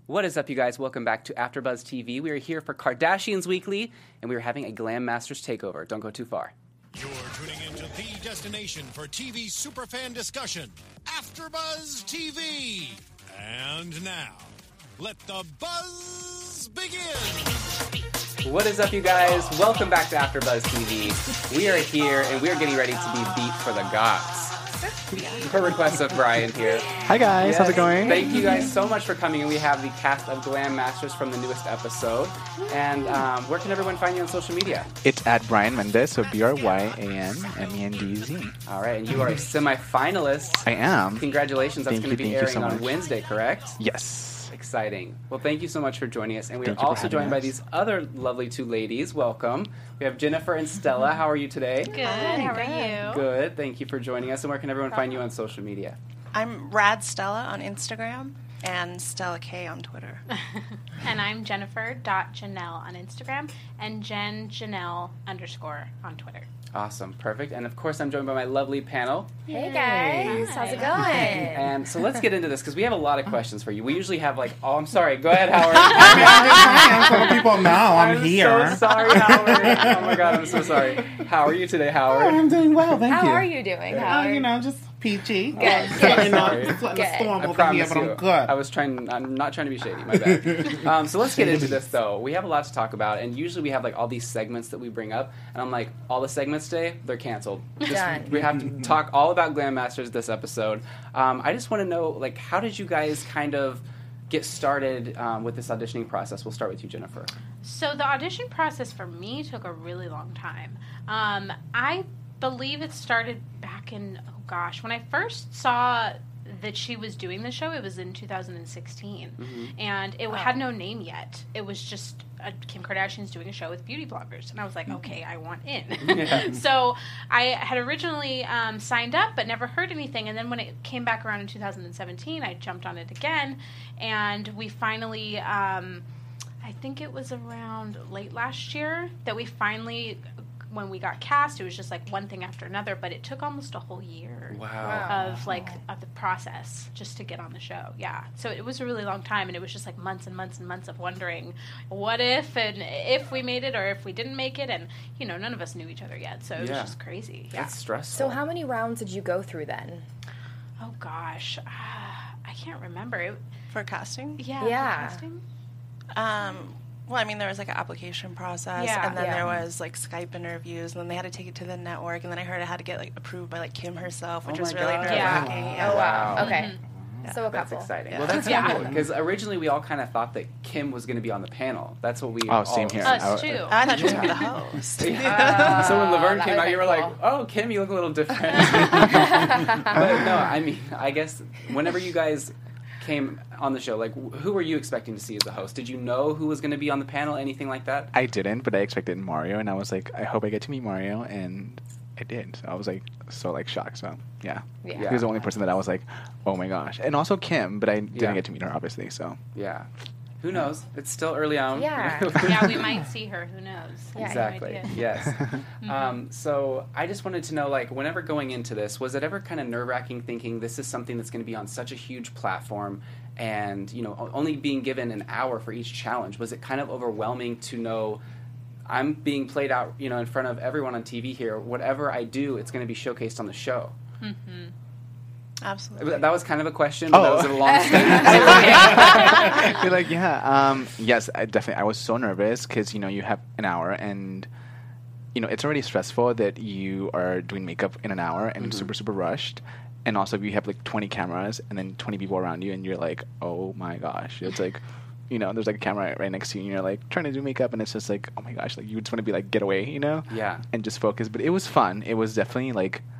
What is up, you guys? Welcome back to AfterBuzz TV. We are here for Kardashians Weekly, and we are having a Glam Masters takeover. Don't go too far. You're tuning into the destination for TV superfan discussion, AfterBuzz TV. And now, let the buzz begin. What is up, you guys? Welcome back to AfterBuzz TV. We are here, and we are getting ready to be beat for the gods. Per request of Brian here. Hi guys, how's it going? Thank you guys so much for coming. And we have the cast of Glam Masters from the newest episode. And where can everyone find you on social media? It's at Brian Mendez, so BRYANMENDZ. All right, and you are a semi-finalist. I am. Congratulations. That's going to be airing so on much. Wednesday, correct? Yes. Exciting. Well, thank you so much for joining us. And we are Thank you for also joined having by us. these other lovely two ladies. Welcome. We have Jennifer and Stella. How are you today? Good. How are you? Good. Thank you for joining us. And where can everyone find you on social media? I'm Rad Stella on Instagram and Stella K on Twitter. And I'm Jennifer.Janelle on Instagram and Janelle _ on Twitter. Awesome. Perfect. And of course, I'm joined by my lovely panel. Hey guys, how's it going? And so let's get into this because we have a lot of questions for you. We usually have I'm sorry. Go ahead, Howard. I'm telling people now I'm here. So sorry, Howard. Oh my God, I'm so sorry. How are you today, Howard? I'm doing well, thank you. How are you doing, Howard? Just peachy. Good. Just Sorry. letting the storm I over here, promise but you. I'm good. I'm not trying to be shady. My bad. So let's get into this, though. We have a lot to talk about, and usually we have all these segments that we bring up, and I'm like, all the segments today, they're canceled. Done. We have to talk all about Glam Masters this episode. I just want to know, how did you guys kind of get started with this auditioning process? We'll start with you, Jennifer. So the audition process for me took a really long time. I believe it started back in, when I first saw that she was doing the show, it was in 2016. Mm-hmm. And it had no name yet. It was just Kim Kardashian's doing a show with beauty bloggers. And I was like, okay, I want in. Yeah. So I had originally signed up but never heard anything. And then when it came back around in 2017, I jumped on it again. And we finally, I think it was around late last year that we finally, when we got cast, it was just one thing after another, but it took almost a whole year of the process just to get on the show. Yeah. So it was a really long time, and it was just months and months and months of wondering what if, and if we made it or if we didn't make it, and none of us knew each other yet, so it was just crazy. Yeah. That's stressful. So how many rounds did you go through then? Oh gosh, I can't remember. For casting? Yeah. For casting? Well, I mean, there was an application process, Yeah. and then Yeah. there was Skype interviews, and then they had to take it to the network, and then I heard it had to get approved by Kim herself, which Oh was my really God. nerve-wracking. Oh wow. Wow. Okay. Yeah. So a That's couple. exciting. Yeah. Well, that's Yeah. cool, because originally we all kind of thought that Kim was going to be on the panel. That's what we Oh, same here. Us too. I thought she was going to be the host. So when Laverne that came would've out, you were been like, cool. "Oh, Kim, you look a little different." But no, I mean, I guess whenever you guys came on the show, who were you expecting to see as the host? Did you know who was going to be on the panel? Anything like that? I didn't, but I expected Mario, and I was like, I hope I get to meet Mario, and I did. So I was so shocked. So yeah. Yeah. He was the only person that I was like, oh my gosh. And also Kim, but I didn't Yeah. get to meet her, obviously. So Yeah. Who knows? It's still early on. Yeah. Yeah, we might see her. Who knows? Yeah. Exactly. No idea. Yes. So I just wanted to know, whenever going into this, was it ever kind of nerve-wracking thinking this is something that's going to be on such a huge platform and, only being given an hour for each challenge? Was it kind of overwhelming to know I'm being played out, in front of everyone on TV here. Whatever I do, it's going to be showcased on the show. Mm-hmm. Absolutely. That was kind of a question, but that was a long statement. you're like, yeah. Yes, I was so nervous because, you have an hour and, it's already stressful that you are doing makeup in an hour and super, super rushed. And also if you have 20 cameras and then 20 people around you and you're like, oh my gosh. It's there's a camera right next to you and you're trying to do makeup and it's just oh my gosh, you just want to be get away, Yeah. and just focus. But it was fun. It was definitely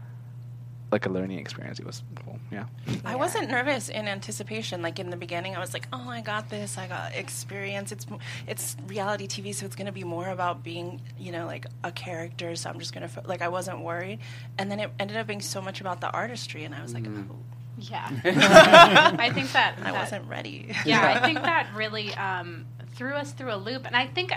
a learning experience. It was cool. Yeah. I wasn't nervous in anticipation. In the beginning, I was like, "Oh, I got this. I got experience. It's reality TV, so it's going to be more about being, a character. So I'm just going to I wasn't worried." And then it ended up being so much about the artistry, and I was like, "Oh, Yeah. I think that I wasn't ready." Yeah, I think that really threw us through a loop. And I think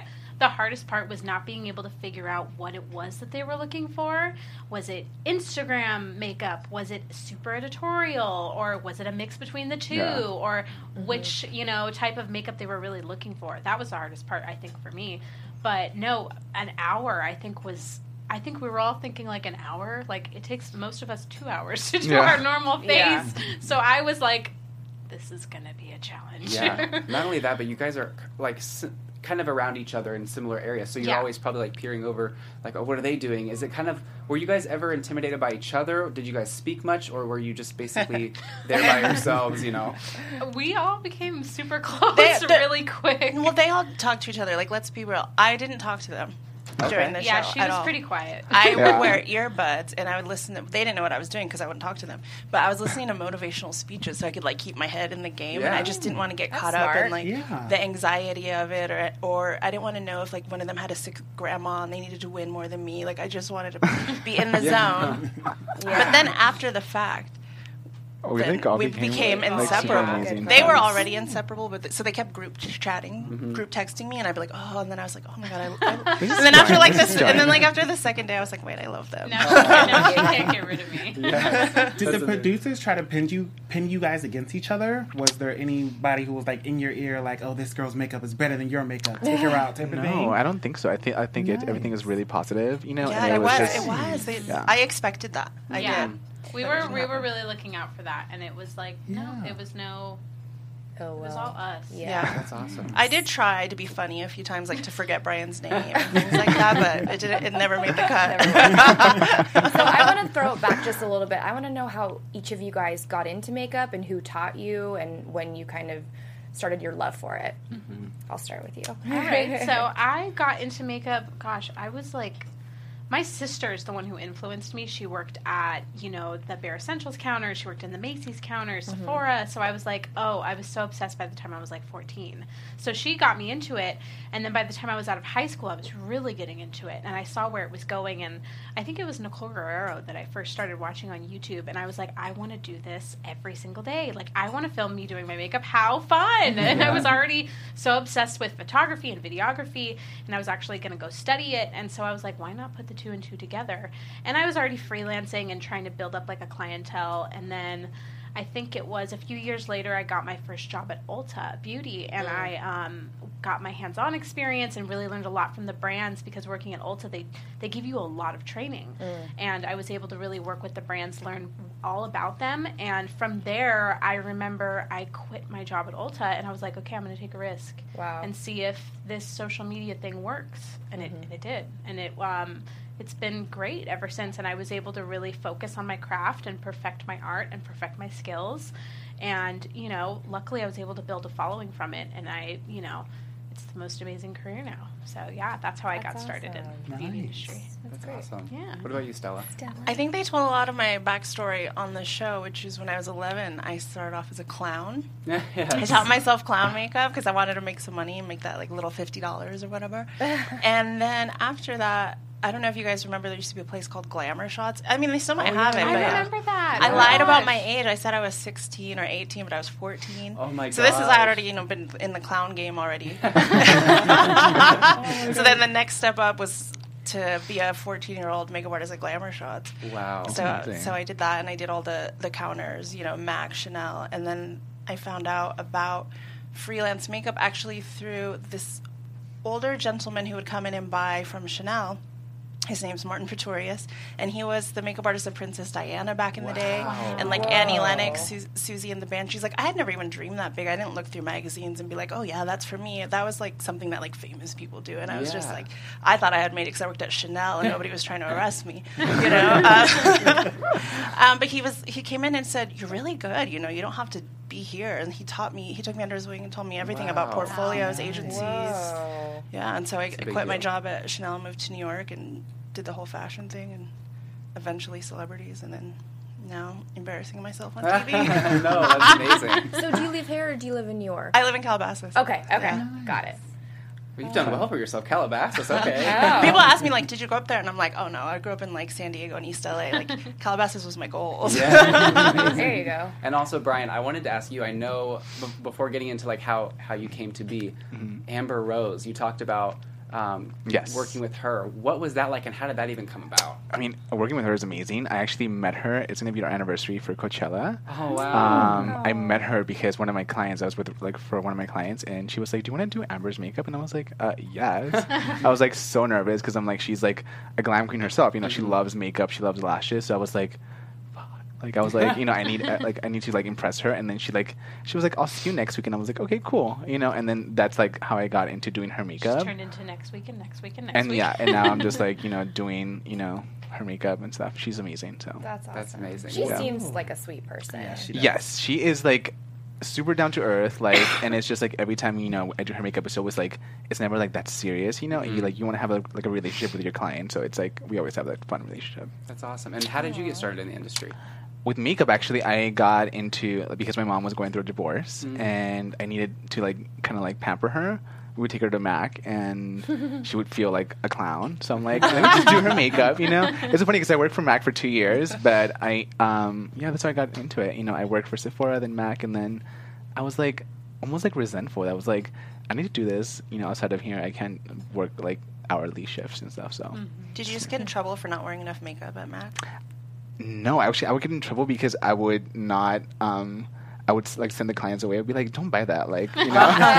the hardest part was not being able to figure out what it was that they were looking for. Was it Instagram makeup? Was it super editorial? Or was it a mix between the two? Yeah. Or which, type of makeup they were really looking for? That was the hardest part, I think, for me. But no, an hour, I think we were all thinking like an hour. Like, it takes most of us 2 hours to do our normal face. Yeah. So I was like, this is going to be a challenge. Yeah. Not only that, but you guys are like kind of around each other in similar areas. So you're always probably like peering over, like, oh, what are they doing? Is it kind of, were you guys ever intimidated by each other? Did you guys speak much? Or were you just basically there by yourselves, We all became super close really quick. Well, they all talked to each other. Like, let's be real. I didn't talk to them during the show. Yeah, she was all. pretty quiet. I would wear earbuds, and I would listen to... They didn't know what I was doing because I wouldn't talk to them. But I was listening to motivational speeches so I could, like, keep my head in the game. Yeah. And I just didn't want to get caught smart. up in, like, the anxiety of it. Or I didn't want to know if, like, one of them had a sick grandma and they needed to win more than me. Like, I just wanted to be in the zone. But then after the fact... We think all we like, became super inseparable. amazing They were friends. already inseparable, but so they kept group chatting, group texting me, and I'd be like, oh, and then I was like, oh my god, and then after like this, and then like after the second day, I was like, wait, I love them. No, she can't get rid of me. Did the producers try to pin you guys against each other? Was there anybody who was like in your ear, like, oh, this girl's makeup is better than your makeup, take her out, type of thing? No, I don't think so. I think everything is really positive, Yeah, and it was. just, They, I expected that. I did. We were really looking out for that, and it was like it was Oh, it was all us. Yeah. That's awesome. I did try to be funny a few times, like to forget Brian's name and things like that, but it never made the cut. So I want to throw it back just a little bit. I want to know how each of you guys got into makeup and who taught you and when you kind of started your love for it. Mm-hmm. I'll start with you. All right. So I got into makeup. Gosh, I was like. My sister is the one who influenced me. She worked at, the Bare Essentials counter. She worked in the Macy's counter, Sephora. So I was like, I was so obsessed by the time I was like 14. So she got me into it. And then by the time I was out of high school, I was really getting into it. And I saw where it was going. And I think it was Nicole Guerrero that I first started watching on YouTube. And I was like, I want to do this every single day. Like, I want to film me doing my makeup. How fun. And I was already so obsessed with photography and videography. And I was actually going to go study it. And so I was like, why not put the two and two together? And I was already freelancing and trying to build up like a clientele. And then I think it was a few years later I got my first job at Ulta Beauty, and I got my hands-on experience and really learned a lot from the brands, because working at Ulta they give you a lot of training, and I was able to really work with the brands, learn all about them. And from there I remember I quit my job at Ulta and I was like, okay, I'm going to take a risk and see if this social media thing works, and it did, and it's been great ever since, and I was able to really focus on my craft and perfect my art and perfect my skills. And, luckily I was able to build a following from it, and it's the most amazing career now. So, yeah, that's how I got started in the beauty industry. That's awesome. Yeah. What about you, Stella? I think they told a lot of my backstory on the show, which is when I was 11, I started off as a clown. I taught myself clown makeup because I wanted to make some money and make that like little $50 or whatever. And then after that, I don't know if you guys remember, there used to be a place called Glamour Shots. I mean, they still might have it. I but remember that. I lied about my age. I said I was 16 or 18, but I was 14. Oh my god! So this is, I already, been in the clown game already. So then the next step up was to be a 14-year-old makeup artist at Glamour Shots. Wow. So I did that, and I did all the counters, MAC, Chanel, and then I found out about freelance makeup actually through this older gentleman who would come in and buy from Chanel. His name's Martin Pretorius, and he was the makeup artist of Princess Diana back in the day, and like Annie Lennox, Susie and the Banshees. Like, I had never even dreamed that big. I didn't look through magazines and be like, oh yeah, that's for me. That was like something that like famous people do, and I was just like, I thought I had made it because I worked at Chanel and nobody was trying to arrest me, But he came in and said, you're really good. You don't have to be here, and he took me under his wing and told me everything about portfolios, agencies. Yeah, and so I quit my job at Chanel and moved to New York and did the whole fashion thing, and eventually celebrities, and then now embarrassing myself on TV. No, that's amazing. So do you live here or do you live in New York? I live in Calabasas. Okay, got it. Well, you've done well for yourself, Calabasas. Okay. People ask me like, "Did you grow up there?" And I'm like, "Oh no, I grew up in like San Diego and East LA. Like Calabasas was my goal." Yeah. There you go. And also, Brian, I wanted to ask you. I know before getting into like how you came to be, Amber Rose. You talked about Yes. working with her. What was that like, and how did that even come about? I mean, working with her is amazing. I actually met her. It's going to be our anniversary for Coachella. Oh, wow. I met her because one of my clients, I was with for one of my clients, and she was like, "Do you want to do Amber's makeup?" And I was like, "Yes." I was like so nervous because I'm like, she's like a glam queen herself. You know, she loves makeup, she loves lashes. So I was like, like I was like, you know, I need to like impress her. And then she was like, "I'll see you next week." And I was like, "Okay, cool." You know, and then that's like how I got into doing her makeup. Just turned into next week and next week and next And week. yeah, and now I'm just like, you know, doing, you know, her makeup and stuff. She's amazing. So That's awesome. That's amazing. She Yeah. seems like a sweet person. Yeah, she does. yes, she is like super down to earth, like, and it's just like every time, you know, I do her makeup, it's always like, it's never like that serious, you know. And you want to have a relationship with your client, so it's like we always have that fun relationship. That's awesome. And how did you get started in the industry? With makeup, actually, I got into, because my mom was going through a divorce, and I needed to like kind of like pamper her. We would take her to MAC, and she would feel like a clown. So I'm like, let me just do her makeup, you know? It's so funny because I worked for MAC for 2 years, but that's how I got into it. You know, I worked for Sephora, then MAC, and then I was like, almost like resentful. I was like, I need to do this, you know, outside of here. I can't work like hourly shifts and stuff, so. Did you just get in trouble for not wearing enough makeup at MAC? No, actually, I would get in trouble because I would not, I would like send the clients away. I'd be like, "Don't buy that," like, you know.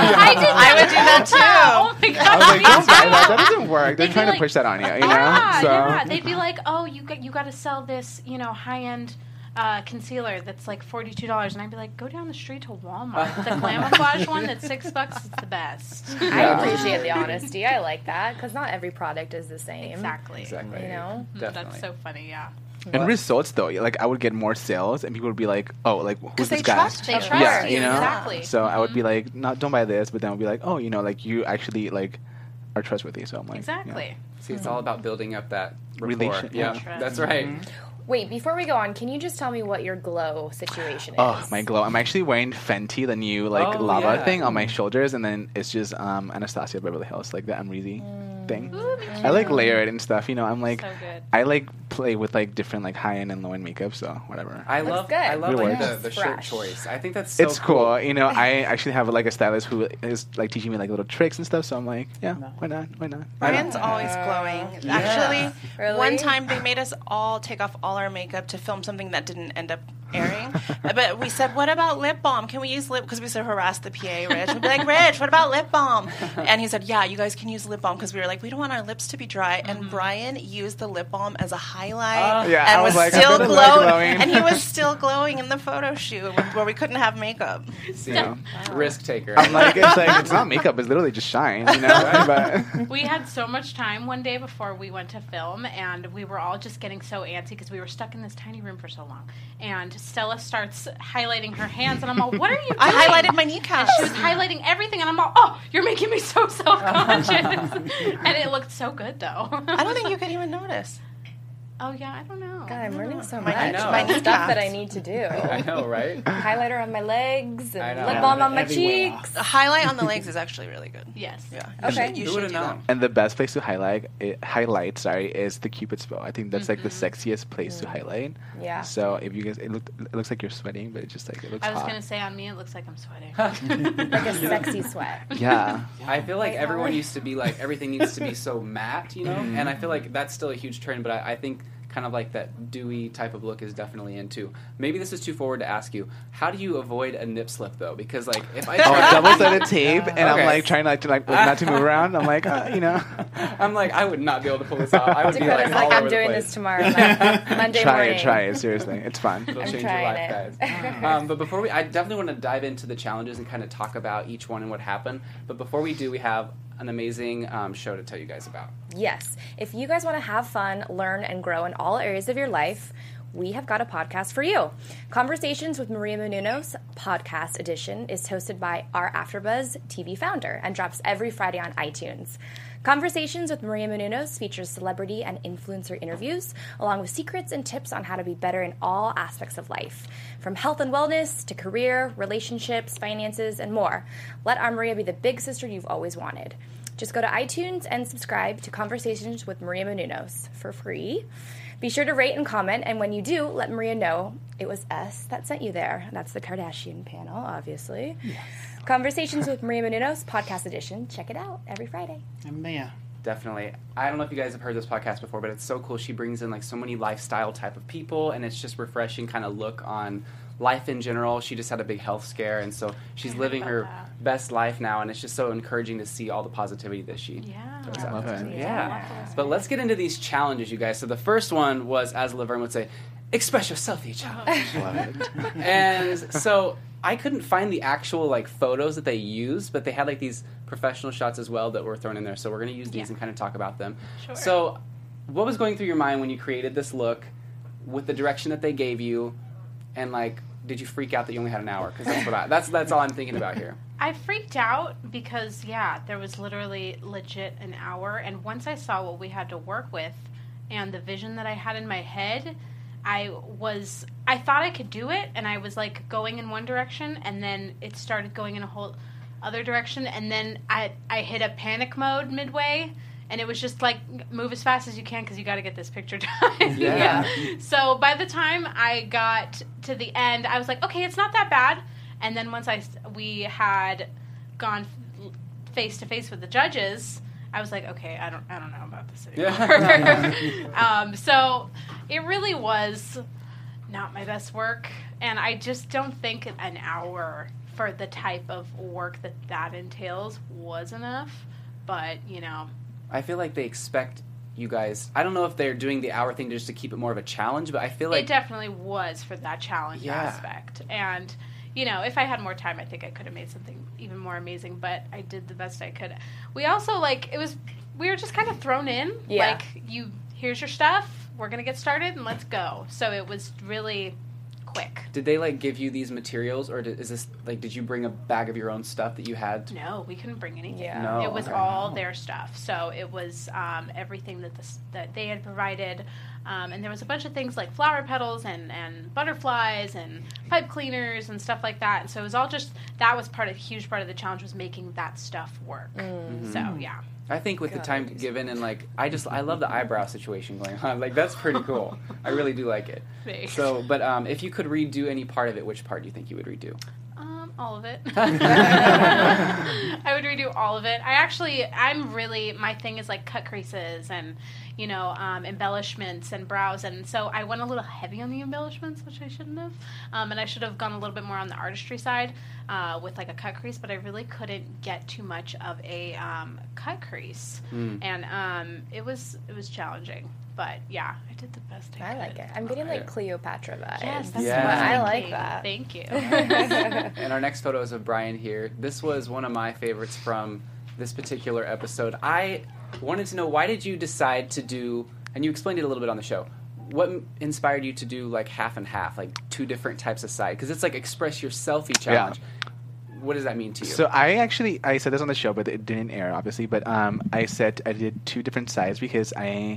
I would do that too. Oh my god! I was like, me "Don't buy too. that. That doesn't work." They're They'd trying be to push that on you, you know. Yeah, So yeah. They'd be like, "Oh, you got to sell this, you know, high-end concealer that's like $42," and I'd be like, "Go down the street to Walmart. The Glamouflage one that's $6 is the best." I Yeah. appreciate the honesty. I like that because not every product is the same. Exactly. Exactly. You know? Definitely. That's so funny. Yeah. and results though, like I would get more sales, and people would be like, "Oh, like who's they this guy?" trust They you. trust Yeah, you. you know? Exactly. So I would be like, "No, don't buy this," but then I'd be like, "Oh, you know, like you actually like are trustworthy." So I'm like, Exactly. See, it's all about building up that rapport. Relation- Yeah, yeah. that's right. Wait, before we go on, can you just tell me what your glow situation is? Oh, my glow. I'm actually wearing Fenty, the new like Oh, lava yeah. thing on my shoulders, and then it's just Anastasia Beverly Hills, like the Amrezy thing. Ooh, me I like layer it and stuff, you know. I'm like So good. I like play with like different like high end and low end makeup, so whatever. I Looks love good. I love Really like works. the shirt Fresh. choice. I think that's so It's cool. You know, I actually have like a stylist who is like teaching me like little tricks and stuff, so I'm like, yeah, why not? Why not? Ryan's always glowing. Actually, Really? one time they made us all take off all our makeup to film something that didn't end up airing. But we said, "What about lip balm? Can we use lip?" Because we said harass the PA, Rich. We'd be like, "Rich, what about lip balm?" And he said, "Yeah, you guys can use lip balm," because we were like, we don't want our lips to be dry. And Brian used the lip balm as a highlight, Yeah, and I was like, I still didn't like glowing. glowing. And he was still glowing in the photo shoot where we couldn't have makeup. See, Yeah. risk taker. I'm like, it's not makeup, it's literally just shine, you know. But We had so much time one day before we went to film, and we were all just getting so antsy because we were stuck in this tiny room for so long. And Stella starts highlighting her hands, and I'm all, "What are you doing?" I highlighted my kneecaps. She was highlighting everything, and I'm all, "Oh, you're making me so self-conscious." And it looked so good, though. I don't think you could even notice. Oh, yeah, I don't know. God, I'm learning so My- much. I know. About My stuff kneecaps. that I need to do. I know, right? Highlighter on my legs I and know. lip balm on my Everywhere. cheeks. A highlight on the legs is actually really good. Yes. Yeah. Okay. You Who should would have do that. known? and the best place to highlight is the Cupid's bow. I think that's like the sexiest place to highlight. Yeah. So if you guys, it looks like you're sweating, but it just like it looks I was hot. going to say, on me, it looks like I'm sweating. Like a sexy sweat. Yeah. I feel like White everyone collar. used to be like everything needs to be so matte, you know. And I feel like that's still a huge trend, but I think kind of like that dewy type of look is definitely into. Maybe this is too forward to ask you. How do you avoid a nip slip though? Because like if I Oh, try, double-sided tape, and I'm Okay. like trying not to move around. I'm like, you know, I'm like I would not be able to pull this off. I would be Dakota's like all like, I'm over the doing place. this tomorrow, Monday try morning. it. Seriously, it's fun. It'll I'm change your trying life, it. guys. But before I definitely want to dive into the challenges and kind of talk about each one and what happened. But before we do, we have an amazing show to tell you guys about. Yes. If you guys want to have fun, learn, and grow in all areas of your life, we have got a podcast for you. Conversations with Maria Menounos podcast edition is hosted by our AfterBuzz TV founder and drops every Friday on iTunes. Conversations with Maria Menounos features celebrity and influencer interviews, along with secrets and tips on how to be better in all aspects of life, from health and wellness to career, relationships, finances, and more. Let our Maria be the big sister you've always wanted. Just go to iTunes and subscribe to Conversations with Maria Menounos for free. Be sure to rate and comment, and when you do, let Maria know it was us that sent you there. That's the Kardashian panel, obviously. Yes. Conversations with Maria Menounos, podcast edition. Check it out every Friday. I'm there. Definitely. I don't know if you guys have heard this podcast before, but it's so cool. She brings in like so many lifestyle type of people, and it's just refreshing kind of look on life in general. She just had a big health scare, and so she's living her best life now, and it's just so encouraging to see all the positivity that she throws out there. Yeah. But let's get into these challenges, you guys. So the first one was, as Laverne would say, express your selfie challenge. Love it. And so I couldn't find the actual like photos that they used, but they had like these professional shots as well that were thrown in there. So we're going to use these and kind of talk about them. Sure. So what was going through your mind when you created this look with the direction that they gave you? And like, did you freak out that you only had an hour? Because that's what that's all I'm thinking about here. I freaked out because there was literally legit an hour, and once I saw what we had to work with and the vision that I had in my head, I thought I could do it, and I was like going in one direction, and then it started going in a whole other direction, and then I hit a panic mode midway. And it was just like, move as fast as you can because you got to get this picture done. Yeah. So by the time I got to the end, I was like, okay, it's not that bad. And then once we had gone face to face with the judges, I was like, okay, I don't know about this anymore. So it really was not my best work, and I just don't think an hour for the type of work that entails was enough. But I feel like they expect you guys. I don't know if they're doing the hour thing just to keep it more of a challenge, but I feel like it definitely was for that challenge aspect. And if I had more time, I think I could have made something even more amazing. But I did the best I could. We also we were just kind of thrown in. Yeah. Like, here's your stuff. We're gonna get started and let's go. So it was really quick. Did they give you these materials, or is this did you bring a bag of your own stuff that you had? No, we couldn't bring anything. Yeah. No, it was all their stuff. So it was everything that they had provided, and there was a bunch of things like flower petals and butterflies and pipe cleaners and stuff like that. And so it was all that was a huge part of the challenge, was making that stuff work. Mm-hmm. So yeah. I think with the time given and I love the eyebrow situation going on. That's pretty cool. I really do like it. Thanks. So, but if you could redo any part of it, which part do you think you would redo? All of it. I would redo all of it. My thing is cut creases and, embellishments and brows. And so I went a little heavy on the embellishments, which I shouldn't have. And I should have gone a little bit more on the artistry side with a cut crease, but I really couldn't get too much of a cut crease. And it was challenging. But yeah, I did the best I could. I like it. I'm getting Cleopatra vibes. Yes, that's what I like that. Thank you. And our next photo is of Brian here. This was one of my favorites from this particular episode. I wanted to know, why did you decide to do, and you explained it a little bit on the show, what inspired you to do half and half, two different types of side? Because it's express your selfie challenge. Yeah. What does that mean to you? So I said this on the show, but it didn't air, obviously. But I said I did two different sides because I'm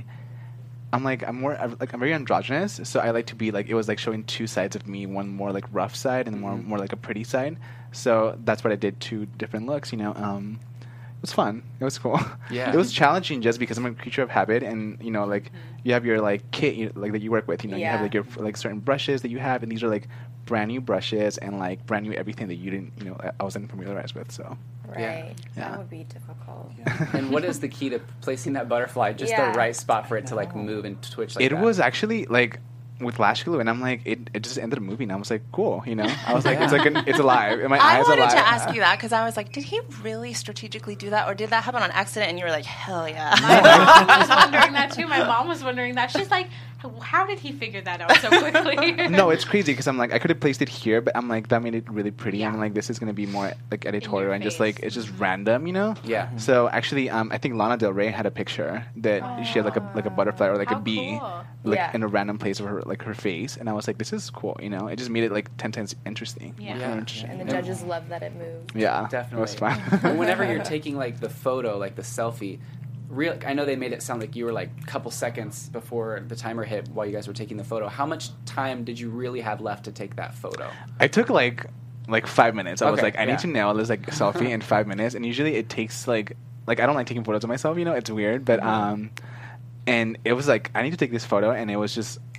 very androgynous, so I like to be it was showing two sides of me, one more rough side and more a pretty side. So that's what I did, two different looks. It was fun. It was cool. Yeah. It was challenging just because I'm a creature of habit, and you have your kit that you work with. You have your certain brushes that you have, and these are brand new brushes and brand new everything that you didn't I wasn't familiarized with. So. Right. Yeah. That would be difficult. Yeah. And what is the key to placing that butterfly just the right spot for it to move and twitch that? It was actually with lash glue, and I'm it just ended up moving. I was cool, I was it's alive. And my eyes I wanted alive. to ask you that because I was did he really strategically do that, or did that happen on accident? And you were hell yeah. My mom was wondering that too. My mom was wondering that. She's how did he figure that out so quickly? No, it's crazy because I'm I could have placed it here, but I'm that made it really pretty. Yeah. I'm this is going to be more editorial and just it's just random, Yeah. So actually, I think Lana Del Rey had a picture that she had a butterfly or a bee cool. in a random place of her her face, and I was this is cool, It just made it 10 times interesting. Yeah. And the judges loved that it moved. Yeah, definitely. It was fun. Whenever you're taking the photo, the selfie. I know they made it sound like you were a couple seconds before the timer hit while you guys were taking the photo. How much time did you really have left to take that photo? I took 5 minutes. I was I need to nail this selfie in 5 minutes, and usually it takes I don't like taking photos of myself. It's weird, but and it was I need to take this photo, and it was just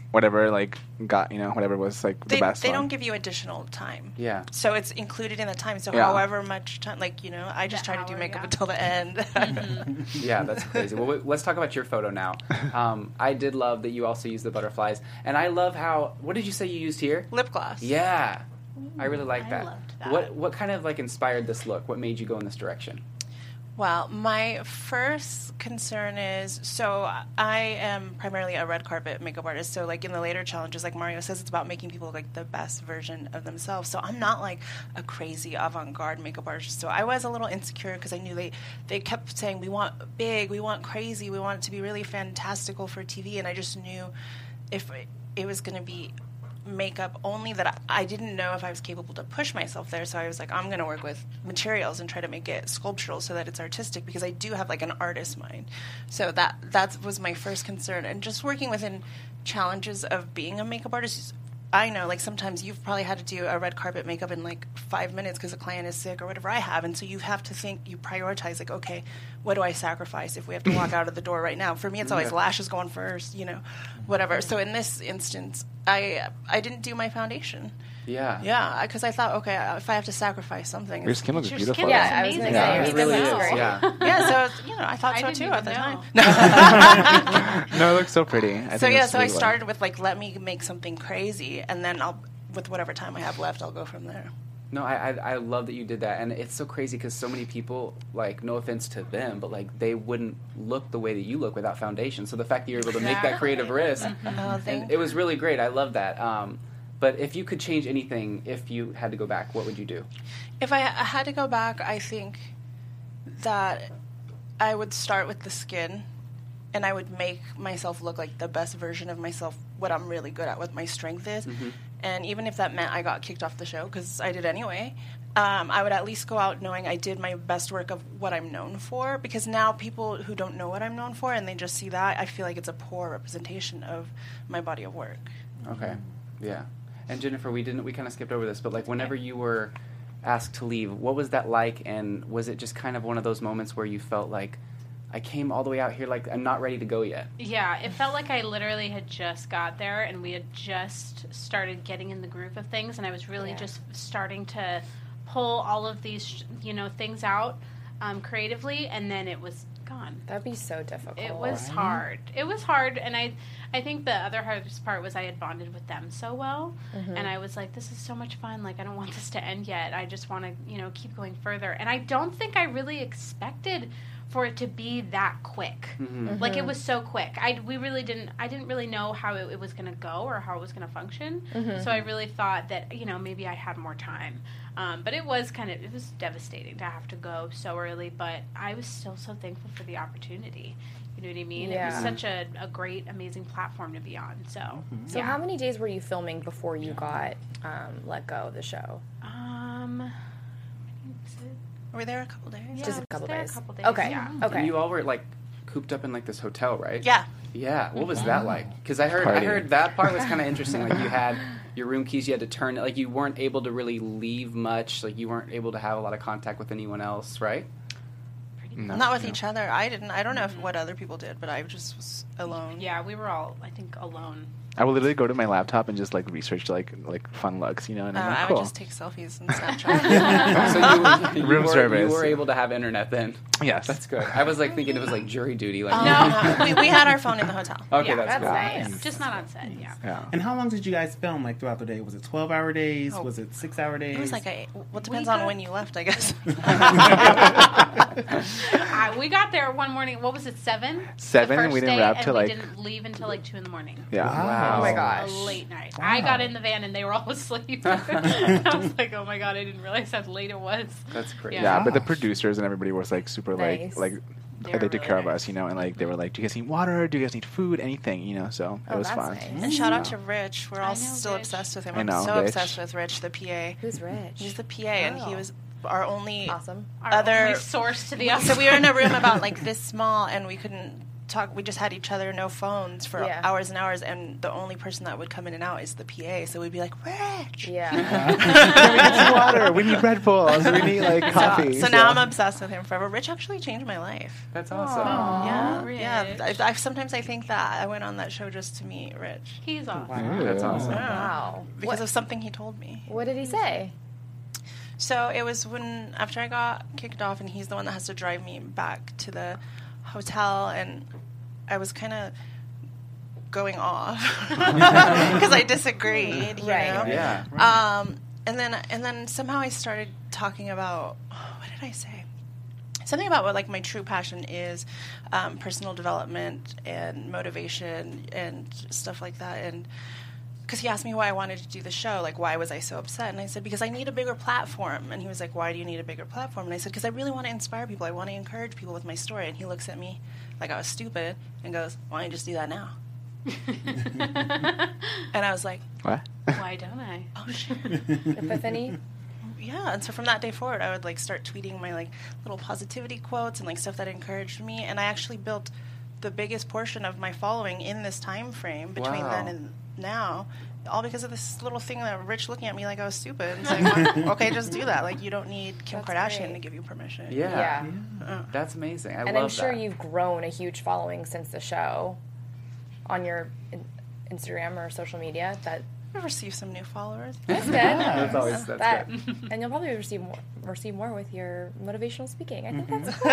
whatever whatever was like the best They one. don't give you additional time. Yeah. So it's included in the time. So Yeah. however much time, I just The try to do hour, makeup yeah. until the end. Yeah, that's crazy. Well, let's talk about your photo now. I did love that you also used the butterflies, and I love how. What did you say you used here? Lip gloss. Yeah, I really like I that. loved that. What kind of like inspired this look? What made you go in this direction? Well, my first concern is, so I am primarily a red carpet makeup artist. So like in the later challenges, like Mario says, it's about making people look like the best version of themselves. So I'm not like a crazy avant-garde makeup artist. So I was a little insecure because I knew they kept saying, we want big, we want crazy, we want it to be really fantastical for TV. And I just knew if it was going to be makeup only, that I didn't know if I was capable to push myself there. So I was like, I'm going to work with materials and try to make it sculptural so that it's artistic, because I do have like an artist mind. So that was my first concern. And just working within challenges of being a makeup artist, I know like sometimes you've probably had to do a red carpet makeup in like 5 minutes because a client is sick or whatever I have. And so you have to think, you prioritize like, okay, what do I sacrifice if we have to walk out of the door right now? For me, it's always lashes going first, whatever. So in this instance, I didn't do my foundation. Yeah. Yeah, because I thought, okay, if I have to sacrifice something. Your skin looks Your beautiful. skin Yeah, I was amazing. gonna say, Yeah, your it skin really looks is. great. Yeah. Yeah, so I thought I so didn't too even at the know. time. No, it looks so pretty. I So think yeah, it's so I really well. started with like, let me make something crazy, and then with whatever time I have left, I'll go from there. No, I love that you did that, and it's so crazy because so many people, like, no offense to them, but like they wouldn't look the way that you look without foundation. So the fact that you're able to make that creative risk, Oh, and it was really great. I love that. But if you could change anything, if you had to go back, what would you do? If I had to go back, I think that I would start with the skin, and I would make myself look like the best version of myself, what I'm really good at, what my strength is. And even if that meant I got kicked off the show, because I did anyway, I would at least go out knowing I did my best work of what I'm known for. Because now people who don't know what I'm known for and they just see that, I feel like it's a poor representation of my body of work. Okay, yeah. And Jennifer, we kind of skipped over this, but like whenever you were asked to leave, what was that like? And was it just kind of one of those moments where you felt like, I came all the way out here, like I'm not ready to go yet? Yeah, it felt like I literally had just got there and we had just started getting in the groove of things, and I was really just starting to pull all of these, things out creatively, and then it was gone. That'd be so difficult. It was hard. It was hard, and I think the other hardest part was I had bonded with them so well, and I was like, this is so much fun. Like, I don't want this to end yet. I just want to, keep going further. And I don't think I really expected for it to be that quick. Like, it was so quick. I didn't really know how it was going to go or how it was going to function. So I really thought that, maybe I had more time. But it was devastating to have to go so early, but I was still so thankful for the opportunity. You know what I mean? Yeah. It was such a great, amazing platform to be on. So, So how many days were you filming before you got let go of the show? Were we there a couple days? Yeah, Just I a couple was there days. a couple days, Okay. yeah. Okay. And you all were like cooped up in like this hotel, right? Yeah. Yeah. What was that like? Because I Party. heard that part was kind of interesting. Like you had your room keys, you had to turn it. Like you weren't able to really leave much. Like you weren't able to have a lot of contact with anyone else, right? No, Not with no. each other. I didn't. I don't know what other people did, but I just was alone. Yeah, we were all, I think, alone. I would literally go to my laptop and just like research like fun looks, and I'm like, I cool. would just take selfies and Snapchat. So you Room service. were able to have internet then. Yes. That's good. I was like thinking it was like jury duty. Like No, we had our phone in the hotel. Okay, Yeah, that's That's good. nice. Just not on set, yeah. Yeah. And how long did you guys film like throughout the day? Was it 12-hour days? Oh. Was it 6-hour days? It was like depends on when you left, I guess. We got there one morning. What was it? 7? 7, The and we first didn't day, wrap and till, we like- didn't leave until like 2 a.m. Yeah. Wow. Oh my A gosh. late night. Wow. I got in the van and they were all asleep. I was like, oh my god, I didn't realize how late it was. That's crazy. Yeah. Yeah, but the Gosh. producers and everybody was like super Nice. like They they were took really care of nice. us, and like they were like, do you guys need water? Do you guys need food? Anything, so it Oh, was that's fun. nice. And shout out to Rich. We're I all know still Rich. obsessed with him. I I'm know, so Rich. obsessed with Rich, the PA. Who's Rich? He's the PA, and he Oh. was our only Awesome. Our other only source to the So we were in a room about like this small, and we couldn't talk. We just had each other, no phones for Yeah. hours and hours, and the only person that would come in and out is the PA. So we'd be like, Rich. Yeah. Can we get some water? We need Red Bulls. We need like coffee. So now I'm obsessed with him forever. Rich actually changed my life. That's awesome. Yeah, Rich. yeah. Sometimes I think that I went on that show just to meet Rich. He's awesome. Wow. That's awesome. Wow. Because of something he told me. What did he say? So it was after I got kicked off, and he's the one that has to drive me back to the hotel, and I was kind of going off because I disagreed. You Right. know? Yeah. And then somehow I started talking about what did I say? Something about what like my true passion is, personal development and motivation and stuff like that. And because he asked me why I wanted to do the show, like why was I so upset? And I said, because I need a bigger platform. And he was like, why do you need a bigger platform? And I said, because I really want to inspire people. I want to encourage people with my story. And he looks at me like I was stupid and goes, why don't you just do that now? And I was like, What? Why don't I? oh shit. Epiphany? Yeah, and so from that day forward, I would like start tweeting my like little positivity quotes and like stuff that encouraged me. And I actually built the biggest portion of my following in this time frame between Wow. then and now, all because of this little thing that Rich looking at me like I was stupid and saying, well, okay, just do that. Like you don't need Kim That's Kardashian great. to give you permission. Yeah. Yeah. That's amazing. I And love I'm sure that. you've grown a huge following since the show on your Instagram or social media. I received some new followers. That's good. That's always that's That- good. And you'll probably receive more with your motivational speaking. I think that's cool.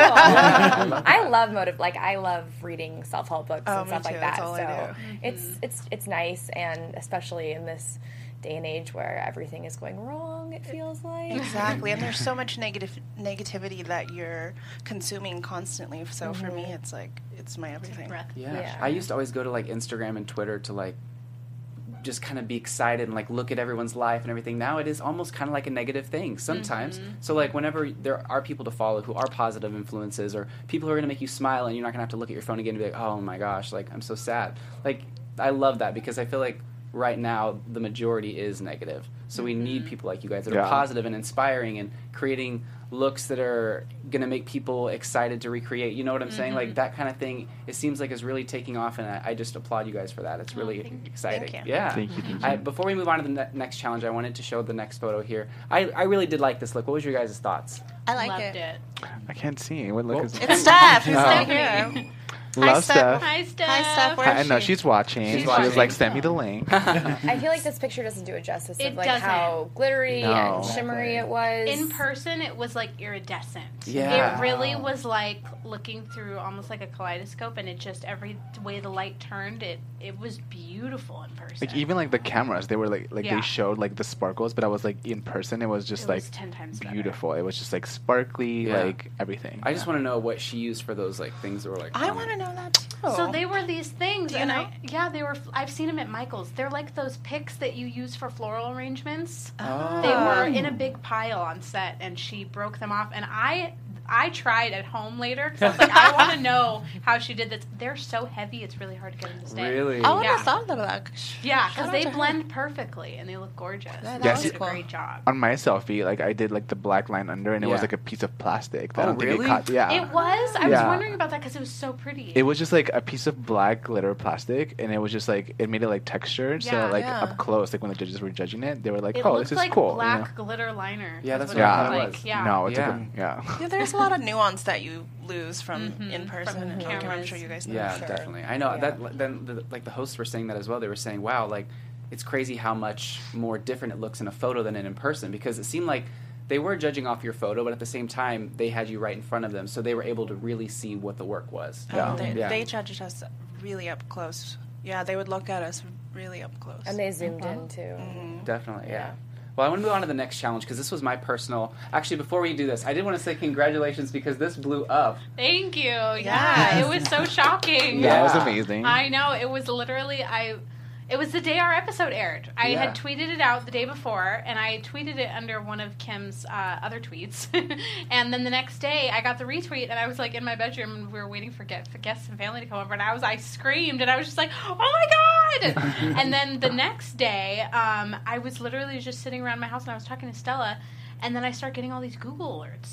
I love reading self-help books Oh, and me stuff too. like that. That's all I So do. it's nice, and especially in this day and age where everything is going wrong, it feels like. Exactly, and there's so much negativity that you're consuming constantly. So for me, it's like it's my everything. Breath. Yeah. Yeah. I used to always go to like Instagram and Twitter to like just kind of be excited and like look at everyone's life and everything. Now it is almost kind of like a negative thing sometimes. So like whenever there are people to follow who are positive influences or people who are going to make you smile and you're not going to have to look at your phone again and be like, oh my gosh, like I'm so sad. Like I love that because I feel like right now the majority is negative. So we need people like you guys that are Yeah. positive and inspiring and creating looks that are going to make people excited to recreate. You know what I'm saying? Like that kind of thing, it seems like is really taking off, and I just applaud you guys for that. It's really exciting. thank you. Yeah. Thank you. Before we move on to the next challenge, I wanted to show the next photo here. I really did like this look. What was your guys' thoughts? I like Loved it. it. I can't see. What look Well, is It's Steph. She's Oh. right here. Love Steph. Steph. Hi, Steph. Hi, Steph. Where I is know she? she's watching. She's She watching. was like, send me the link. I feel like this picture doesn't do it justice It of like doesn't. how glittery No. and shimmery it was. In person, it was like iridescent. Yeah. It really was like looking through almost like a kaleidoscope, and it just every way the light turned, it was beautiful in person. Like even like the cameras, they were like Yeah. they showed like the sparkles, but I was like in person, it was just It like was 10 times better. beautiful. It was just like sparkly, Yeah. like everything. I just want to know what she used for those like things that were like. I on want it. to know that too. So they were these things, Do you and know? yeah, they were. I've seen them at Michael's. They're like those picks that you use for floral arrangements. Oh. They were in a big pile on set, and she broke them off. And I tried at home later because I was like, I want to know how she did this. They're so heavy; it's really hard to get them to stay. Really? I would Yeah. have thought of that. Yeah, Shout because out they to her. blend perfectly and they look gorgeous. Yeah, They that did was a cool. great job. on my selfie, like I did like the black line under, and it Yeah. was like a piece of plastic. I Oh, don't think really? it caught. Yeah, It was. I was Yeah. wondering about that because it was so pretty. It was just like a piece of black glitter plastic, and it was just like it made it like textured. Yeah. So like Yeah. up close, like when the judges were judging it, they were like, It "Oh, looked this is like cool." black You know? glitter liner. Yeah, is that's what what I it thought it looked was. like. Yeah. No, it's Yeah. like yeah. Yeah, there's a lot of nuance that you lose from in person. From and the I'm cameras. sure you guys know. Yeah, Sure. definitely. I know Yeah. that. Then, like the hosts were saying that as well. They were saying, "Wow, like it's crazy how much more different it looks in a photo than in person." Because it seemed like they were judging off your photo, but at the same time, they had you right in front of them, so they were able to really see what the work was. Yeah. They judged us really up close. Yeah, they would look at us really up close. And they zoomed in too. Mm-hmm. Definitely, yeah. Yeah. Well, I want to move on to the next challenge because this was my personal. Actually, before we do this, I did want to say congratulations because this blew up. Thank you. Yes. Yeah, it was so shocking. That was Yeah. amazing. I know. It was literally it was the day our episode aired. I Yeah. had tweeted it out the day before, and I tweeted it under one of Kim's other tweets. And then the next day, I got the retweet, and I was like in my bedroom, and we were waiting for guests and family to come over, and I screamed, and I was just like, "Oh my god!" And then the next day, I was literally just sitting around my house, and I was talking to Stella, and then I start getting all these Google alerts.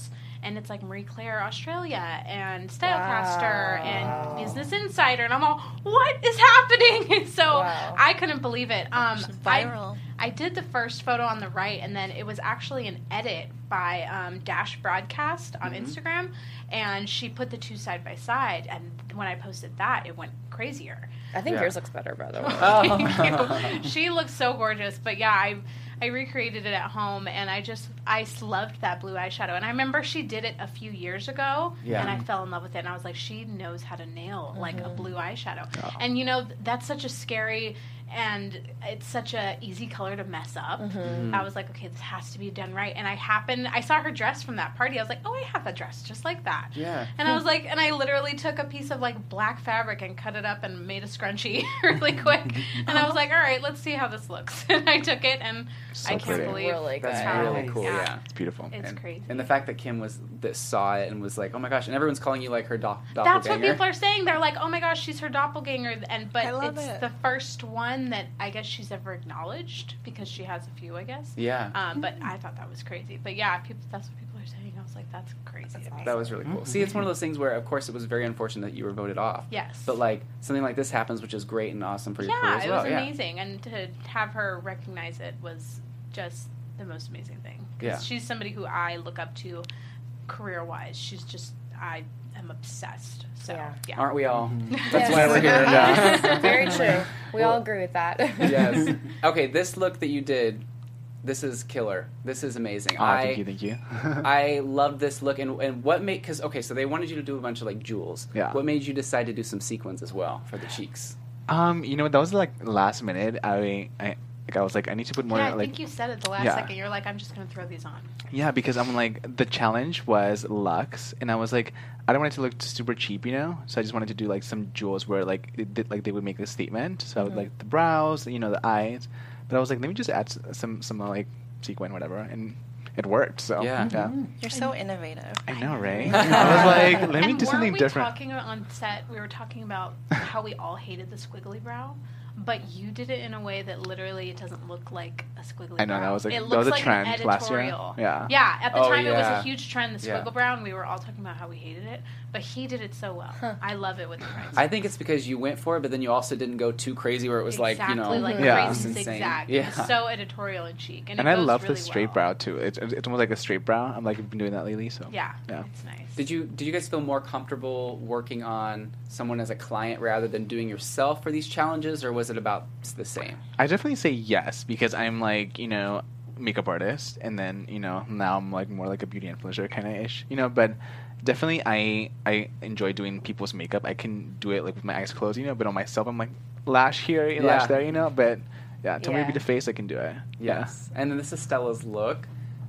and it's like Marie Claire Australia and Stylecaster and Business Insider, and I'm all, what is happening? So I couldn't believe it. Viral. I did the first photo on the right, and then it was actually an edit by Dash Broadcast on Instagram, and she put the two side by side, and when I posted that, it went crazier. I think yours looks better, by the way. Thank you. She looks so gorgeous, but yeah, I recreated it at home, and I loved that blue eyeshadow. And I remember she did it a few years ago, and I fell in love with it. And I was like, she knows how to nail like a blue eyeshadow. Oh. And you know, that's such a scary, and it's such a easy color to mess up. I was like, okay, this has to be done right. And I saw her dress from that party. I was like, oh, I have a dress just like that. Yeah. And I was like, and I literally took a piece of like black fabric and cut it up and made a scrunchie really quick. And I was like, all right, let's see how this looks. And I took it, and I can't believe really good. That's how really cool. Yeah. It's beautiful. It's crazy. And the fact that Kim saw it and was like, oh my gosh, and everyone's calling you like her doppelganger. That's what people are saying. They're like, oh my gosh, she's her doppelganger. But it's the first one that I guess she's ever acknowledged, because she has a few, I guess. Yeah. But I thought that was crazy. But yeah, that's what people are saying. I was like, that's crazy. That's awesome. That was really cool. See, it's one of those things where, of course, it was very unfortunate that you were voted off. Yes. But like something like this happens, which is great and awesome for your career as well. Yeah, it was amazing, and to have her recognize it was just the most amazing thing. Because she's somebody who I look up to career-wise. She's just, I am obsessed. So, yeah. Aren't we all? That's why we're here. Very true. We all agree with that. Yes. Okay, this look that you did, this is killer. This is amazing. Thank you. I love this look. And what made, because, okay, so they wanted you to do a bunch of like jewels. Yeah. What made you decide to do some sequins as well for the cheeks? You know, that was like last minute. I was like, I need to put more. Yeah, I think you said it the last second. You're like, I'm just going to throw these on. Yeah, because I'm like, the challenge was luxe, and I was like, I don't want it to look super cheap, you know. So I just wanted to do like some jewels where like they would make a statement. So I would like the brows, you know, the eyes. But I was like, let me just add some like sequin, whatever, and it worked. So yeah. You're so innovative. I know, right? I was like, let me do something different. Talking about on set, we were talking about how we all hated the squiggly brow. But you did it in a way that literally it doesn't look like a squiggly brow. I know, that was a like trend last year. Yeah. Yeah, at the time it was a huge trend, the squiggle brow, and we were all talking about how we hated it. But he did it so well. I love it with the friends. I think it's because you went for it, but then you also didn't go too crazy where it was like, you know. Like crazy zigzag. Yeah. It was so editorial and chic. And I love the straight brow, too. It's almost like a straight brow. I'm like, I've been doing that lately, so. Yeah. It's nice. Did you guys feel more comfortable working on someone as a client rather than doing yourself for these challenges, or was it about the same? I definitely say yes, because I'm like, you know, makeup artist, and then, you know, now I'm like more like a beauty influencer kind of ish, you know, but definitely I enjoy doing people's makeup. I can do it like with my eyes closed, you know, but on myself I'm like lash here, lash there, you know, but tell me to be the face, I can do it. Yes. And then this is Stella's look.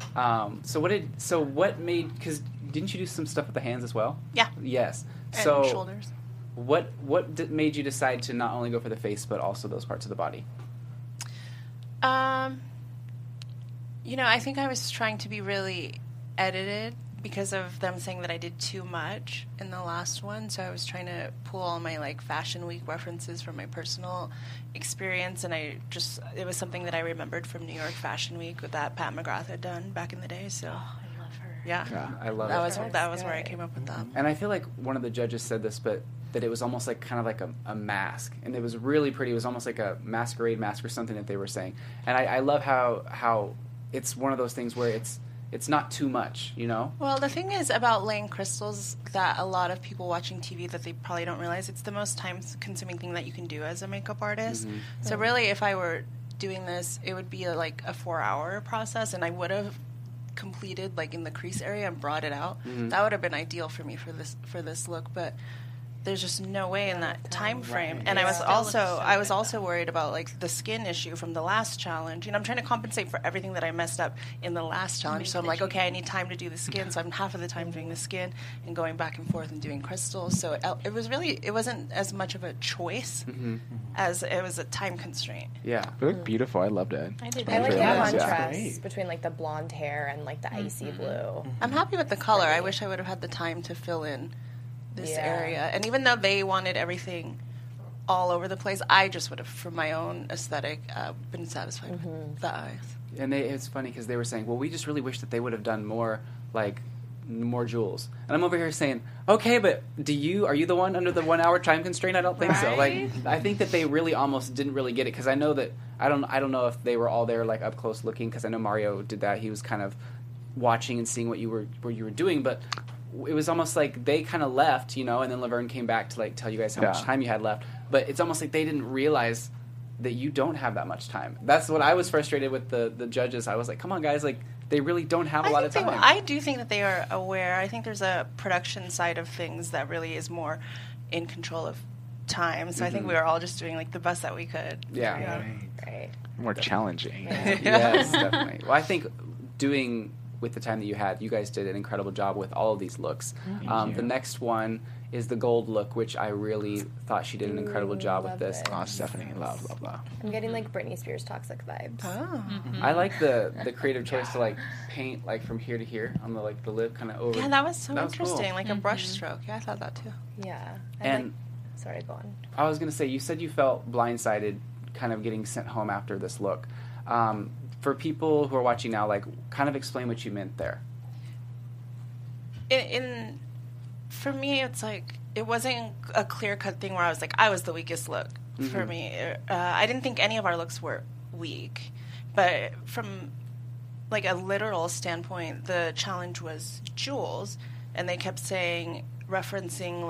So what made, because didn't you do some stuff with the hands as well? Yeah. Yes. And shoulders. What made you decide to not only go for the face but also those parts of the body? You know, I think I was trying to be really edited because of them saying that I did too much in the last one. So I was trying to pull all my like Fashion Week references from my personal experience, and it was something that I remembered from New York Fashion Week with that Pat McGrath had done back in the day. So. I love her. Yeah, I love it. That was where I came up with that. And I feel like one of the judges said this, but that it was almost like kind of like a mask, and it was really pretty. It was almost like a masquerade mask or something that they were saying. And I love how it's one of those things where it's not too much, you know? Well, the thing is about laying crystals that a lot of people watching TV that they probably don't realize, it's the most time-consuming thing that you can do as a makeup artist. Mm-hmm. So really, if I were doing this, it would be like a 4-hour process, and I would have completed like in the crease area and brought it out. Mm-hmm. That would have been ideal for me for this look, but there's just no way in that time frame. And I was also worried about like the skin issue from the last challenge. You know, I'm trying to compensate for everything that I messed up in the last challenge. So I'm like, okay, I need time to do the skin. So I'm half of the time doing the skin and going back and forth and doing crystals. So it wasn't as much of a choice as it was a time constraint. Yeah. It looked beautiful. I loved it. I like the contrast between like the blonde hair and like the icy blue. I'm happy with the color. I wish I would have had the time to fill in this area. And even though they wanted everything all over the place, I just would have, for my own aesthetic, been satisfied with the eyes. And it's funny because they were saying, well, we just really wish that they would have done more like more jewels. And I'm over here saying, okay, but are you the one under the 1 hour time constraint? I don't think so. Like, I think that they really almost didn't really get it, because I know that, I don't know if they were all there, like, up close looking, because I know Mario did that. He was kind of watching and seeing what you were doing, but it was almost like they kind of left, and then Laverne came back to, like, tell you guys how much time you had left. But it's almost like they didn't realize that you don't have that much time. That's what I was frustrated with the judges. I was like, come on, guys, like, they really don't have a lot of time. I do think that they are aware. I think there's a production side of things that really is more in control of time. So I think we were all just doing, like, the best that we could. Yeah. Right. More challenging. Yes, definitely. Well, I think doing with the time that you guys did an incredible job with all of these looks. The next one is the gold look, which I really thought she did an incredible job with this. it. Oh, Stephanie, love. I'm getting like Britney Spears toxic vibes. Oh. I like the creative choice to like paint like from here to here on the like the lip kind of over. Yeah, that was so That was interesting. cool. Like a brush stroke. Yeah, I thought that too. Yeah. And sorry, go on. I was gonna say, you said you felt blindsided, kind of getting sent home after this look. For people who are watching now, like, kind of explain what you meant there. For me, it's like it wasn't a clear-cut thing where I was like, I was the weakest look for me. I didn't think any of our looks were weak, but from like a literal standpoint, the challenge was jewels, and they kept referencing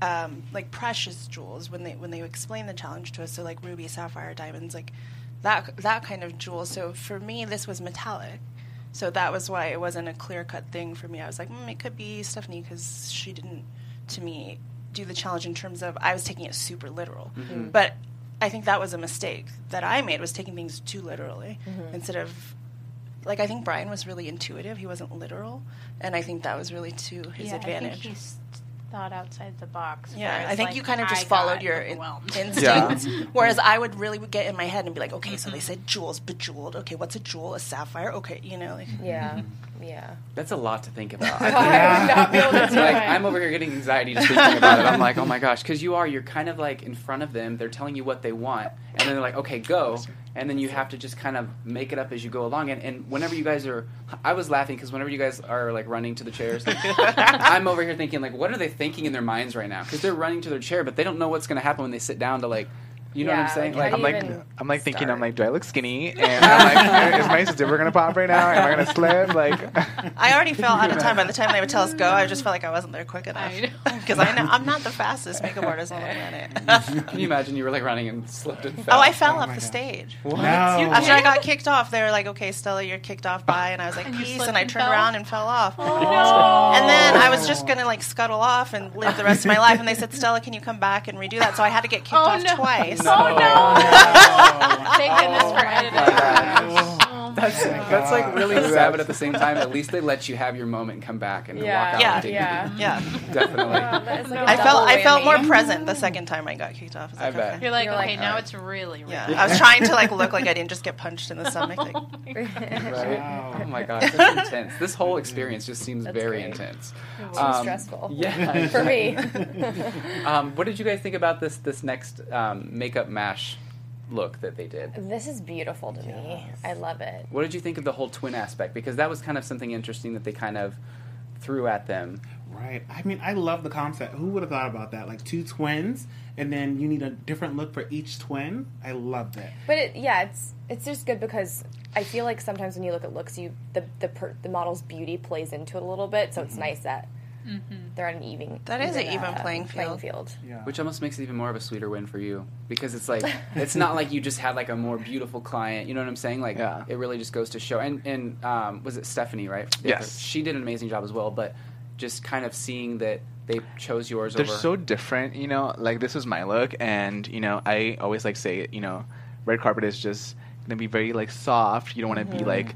like precious jewels when they explained the challenge to us. So like ruby, sapphire, diamonds, like that kind of jewel. So for me, this was metallic. So that was why it wasn't a clear-cut thing for me. I was like, it could be Stephanie, because she didn't, to me, do the challenge in terms of I was taking it super literal. But I think that was a mistake that I made, was taking things too literally instead of, like, I think Brian was really intuitive. He wasn't literal, and I think that was really to his advantage. I think he thought outside the box. Yeah, I think you kind of just followed your instinct. Yeah. Whereas I would really get in my head and be like, okay, so they said jewels, bejeweled. Okay, what's a jewel? A sapphire? Okay, like. Yeah. That's a lot to think about. I would not be able to do Like, it. I'm over here getting anxiety just thinking about it. I'm like, oh my gosh, because you're kind of like in front of them. They're telling you what they want, and then they're like, okay, go. And then you have to just kind of make it up as you go along. And whenever you guys I was laughing because whenever you guys are like running to the chairs, I'm over here thinking like, what are they thinking in their minds right now? Because they're running to their chair, but they don't know what's going to happen when they sit down to like, you know what I'm saying? like, how do you I'm like thinking, start? do I look skinny? And I'm like, is my zipper gonna pop right now? Am I gonna slip? Like, I already felt out of time. By the time they would tell us go, I just felt like I wasn't there quick enough. Because I'm not the fastest makeup artist on the planet. Can you imagine you were like running and slipped and fell? Oh, I fell off my the God. stage. What? No. After I got kicked off, they were like, okay, Stella, you're kicked off, bye. And I was like, And you peace. slipped And I and turned fell? around and fell off. Oh, no. And then I was just going to like scuttle off and live the rest of my life. And they said, Stella, can you come back and redo that? So I had to get kicked off twice. Oh, no. Thank goodness for editing. That's like really sad, but at the same time, at least they let you have your moment and come back and walk out. Yeah. with dignity. Yeah. Yeah. Definitely. That is like a I double felt more whammy. present the second time I got kicked off. I was I like, bet. okay. You're like, You're okay, like, now it's really real. Yeah. I was trying to like look like I didn't just get punched in the stomach. Like, Right? Oh my gosh, that's intense. This whole experience just seems That's very great. intense. Too stressful. Yeah. For me. What did you guys think about this next makeup mash look that they did? This is beautiful to me. I love it. What did you think of the whole twin aspect? Because that was kind of something interesting that they kind of threw at them. Right. I mean, I love the concept. Who would have thought about that? Like two twins, and then you need a different look for each twin. I love that. But it's just good because I feel like sometimes when you look at looks, the model's beauty plays into it a little bit. So it's nice that they're at an even. That is an even playing field. Yeah. Which almost makes it even more of a sweeter win for you. Because it's like, it's not like you just had like a more beautiful client, you know what I'm saying? Like, Yeah. it really just goes to show. And was it Stephanie, right? Yes. She did an amazing job as well, but just kind of seeing that they chose yours they're over. so different, like this was my look, and I always like say it, red carpet is just gonna be very like soft. You don't want to be like,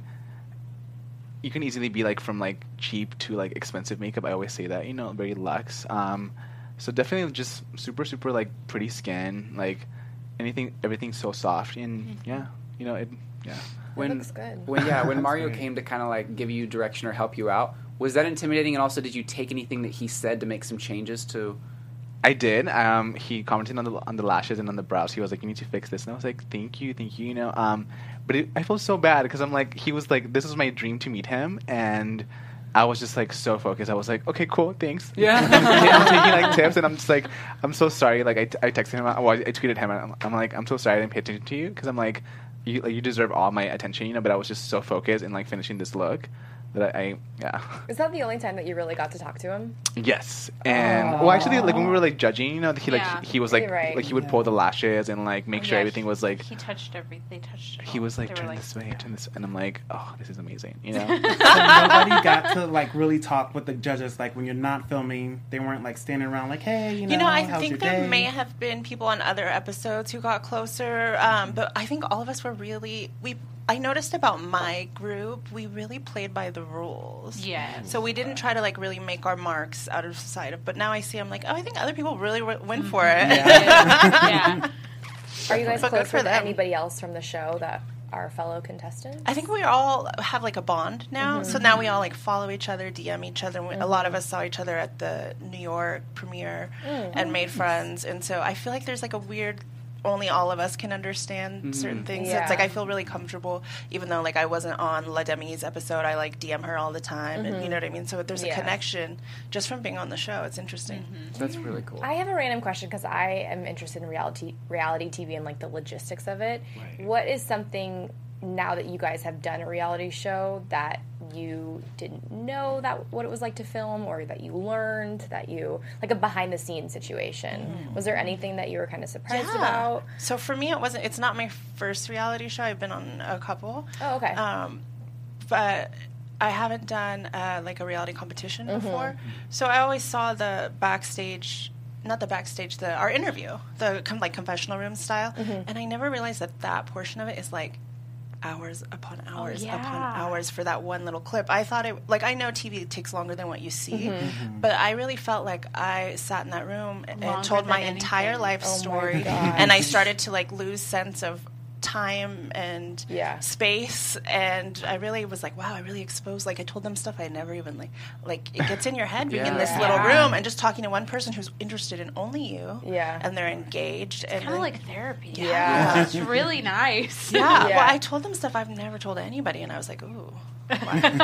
you can easily be like from like cheap to like expensive makeup. I always say that, very luxe. So definitely just super like pretty skin, like everything's so soft, and it looks good. When Mario great. came to kind of like give you direction or help you out, was that intimidating? And also, did you take anything that he said to make some changes to? I did. He commented on the lashes and on the brows. He was like, "You need to fix this," and I was like, "Thank you." But I felt so bad because I'm like, he was like, "This was my dream to meet him," and I was just like so focused. I was like, okay, cool, thanks. Yeah. I'm taking like tips, and I'm just like, I'm so sorry. Like I texted him, I tweeted him, and I'm like, I'm so sorry I didn't pay attention to you, because I'm like, you deserve all my attention, you know. But I was just so focused in like finishing this look that I Is that the only time that you really got to talk to him? Yes, and well, actually, like when we were like judging, you know, he was like Right. like he would pull the lashes and like make sure everything was like. He touched everything. They touched. He was like, They were turn this way, turn this, and I'm like, oh, this is amazing, you know. So nobody got to like really talk with the judges. Like when you're not filming, they weren't like standing around like, hey, you know, I how's think your there day? may have been people on other episodes who got closer, but I think all of us were really I noticed about my group, we really played by the rules. Yeah. So we didn't try to like really make our marks out of society. But now I see, I'm like, oh, I think other people really went for it. Yeah. Are you guys But good close for with them. anybody else from the show that are fellow contestants? I think we all have like a bond now. So now we all like follow each other, DM each other. A lot of us saw each other at the New York premiere and made friends. And so I feel like there's like a weird, only all of us can understand certain things. So Yeah. it's like I feel really comfortable, even though like I wasn't on La Demi's episode. I like DM her all the time, and you know what I mean. So there's a Yeah. connection just from being on the show. It's interesting. That's really cool. I have a random question because I am interested in reality TV and like the logistics of it. Right. What is something now that you guys have done a reality show that you didn't know that what it was like to film, or that you learned, that you like a behind the scenes situation? Was there anything that you were kind of surprised about? So for me, it's not my first reality show. I've been on a couple. Oh, okay. But I haven't done like a reality competition before. So I always saw the backstage, not the backstage, our interview, the like confessional room style, and I never realized that portion of it is like hours upon hours upon hours for that one little clip. I thought it, like, I know TV takes longer than what you see, but I really felt like I sat in that room and told my entire life story, and I started to like lose sense of time and space, and I really was like, wow, I really exposed, like I told them stuff I never even like it gets in your head being in this little room and just talking to one person who's interested in only you, and they're engaged, and Kind of like therapy. Yeah. It's really nice. well, I told them stuff I've never told anybody, and I was like, ooh. You're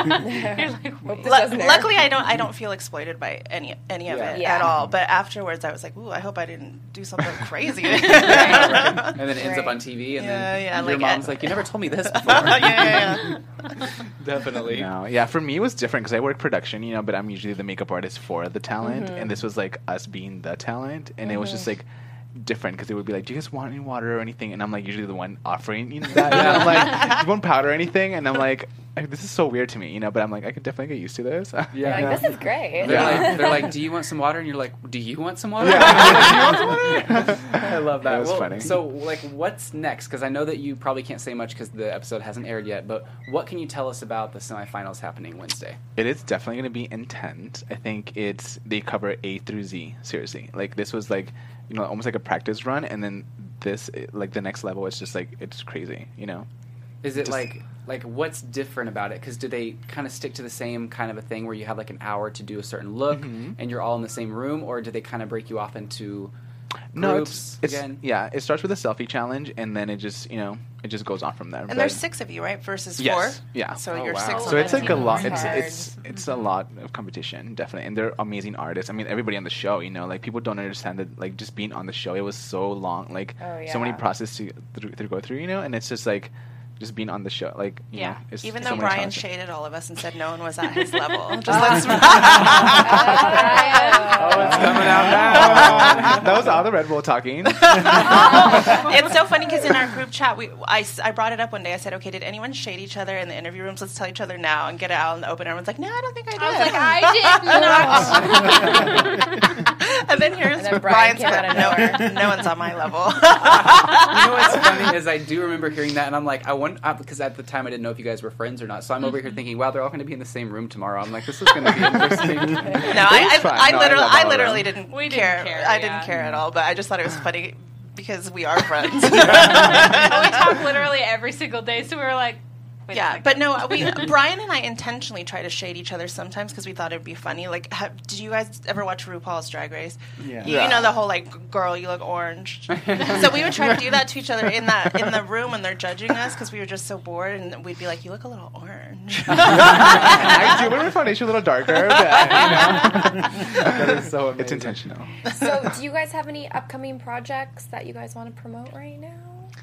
like, wait. Luckily, I don't feel exploited by any of it Yeah. at all. But afterwards, I was like, "Ooh, I hope I didn't do something crazy." And then it ends up on TV, and then yeah, your like, mom's like, "You never told me this before." yeah. Definitely. No, yeah, for me it was different because I work production, you know, but I'm usually the makeup artist for the talent, and this was like us being the talent, and it was just like different because they would be like, "Do you guys want any water or anything?" And I'm like usually the one offering, you know, that. And I'm like, "Do you want powder or anything?" And I'm like, "This is so weird to me," you know. But I'm like, I could definitely get used to this. Yeah. You're like, this is great. They're like, "Do you want some water?" And you're like, "Do you want some water?" I love that. That was funny. So, like, what's next? Because I know that you probably can't say much because the episode hasn't aired yet. But what can you tell us about the semifinals happening Wednesday? It is definitely going to be intense. I think they cover A through Z. Seriously, like this was like, you know, almost like a practice run, and then this, like the next level, is just like it's crazy, you know. Is it Just- like what's different about it? Because do they kind of stick to the same kind of a thing where you have like an hour to do a certain look and you're all in the same room, or do they kind of break you off into No, groups it's again? yeah. It starts with a selfie challenge, and then it just goes on from there. And there's 6 of you, right? Versus 4. Yes, yeah. So Oh, you're wow. 6. So it's like a lot. It's hard. It's a lot of competition, definitely, and they're amazing artists. I mean, everybody on the show, you know, like people don't understand that, like just being on the show, it was so long, like so many processes to go through, you know, and it's just like just being on the show, like you know, it's Even so though many Brian challenges. shaded all of us and said no one was at his level. Just let's Oh, it's coming out now. That was all the Red Bull talking. It's so funny because in our group chat, I brought it up one day. I said, okay, did anyone shade each other in the interview rooms? Let's tell each other now and get it out in the open. Everyone's like, no, I don't think I did. I was like, I did not. And then here's And then Brian's Brian came out of clip. nowhere. No one's on my level. You know what's funny is I do remember hearing that, and I'm like, I wonder, because at the time I didn't know if you guys were friends or not. So I'm over here thinking, wow, they're all going to be in the same room tomorrow. I'm like, this is going to be interesting. No, fine. No, I love I all literally of them. didn't We didn't care. care, I yeah. didn't care at all, but I just thought it was funny because we are friends. We talk literally every single day, so we were like, Yeah, but no, Brian and I intentionally try to shade each other sometimes because we thought it'd be funny. Like, did you guys ever watch RuPaul's Drag Race? Yeah. You know the whole like, girl, you look orange. So we would try to do that to each other in the room when they're judging us because we were just so bored, and we'd be like, you look a little orange. I do. When my foundation a little darker, but, That is so amazing. it's intentional. So, do you guys have any upcoming projects that you guys want to promote right now?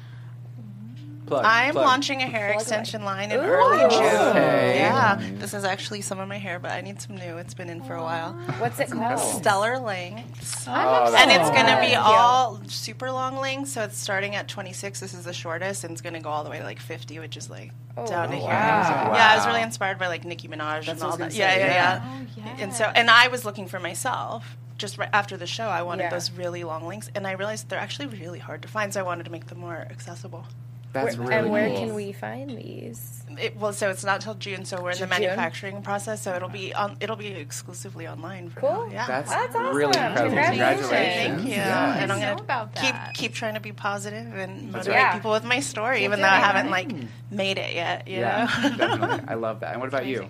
I'm launching a hair extension line in early June. Okay. Yeah, this is actually some of my hair, but I need some new. It's been in for a while. What's it called? Stellar lengths. Oh, And it's going to be all super long lengths, so it's starting at 26. This is the shortest, and it's going to go all the way to like 50, which is like down to here. wow. Yeah, I was really inspired by like Nicki Minaj and all that. Yeah. And I was looking for myself. Just right after the show, I wanted those really long lengths, and I realized they're actually really hard to find, so I wanted to make them more accessible. That's really And where cool. can we find these? So it's not till June, so we're in the June? manufacturing process, so it'll be exclusively online for Cool. now. Yeah. That's awesome. really incredible. Congratulations. Thank you. Yes. And I'm know going about to that. keep trying to be positive and motivate right. people with my story, even though I haven't like made it yet. You know? Definitely. I love that. And what about you?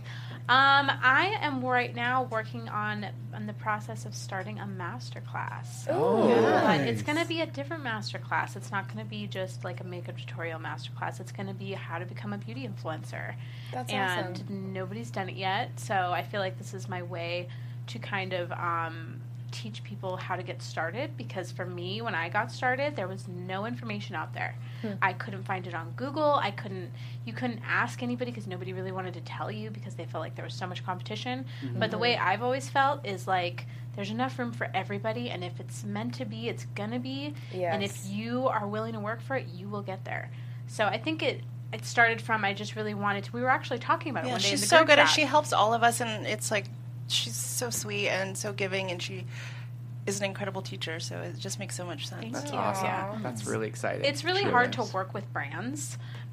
I am right now working on the process of starting a master class. But it's going to be a different master class. It's not going to be just like a makeup tutorial master class. It's going to be how to become a beauty influencer. That's and awesome. nobody's done it yet, so I feel like this is my way to kind of teach people how to get started, because for me, when I got started, there was no information out there. I couldn't find it on Google. You couldn't ask anybody because nobody really wanted to tell you because they felt like there was so much competition. But the way I've always felt is like there's enough room for everybody, and if it's meant to be, it's gonna be. Yes. And if you are willing to work for it, you will get there. So I think it started from I just really wanted to. We were actually talking about it one day in the she's so group good, and chat. she helps all of us, and it's like she's so sweet and so giving, and she is an incredible teacher, so it just makes so much sense. That's Yeah. awesome. Yeah. That's really exciting. It's really Sure hard is. to work with brands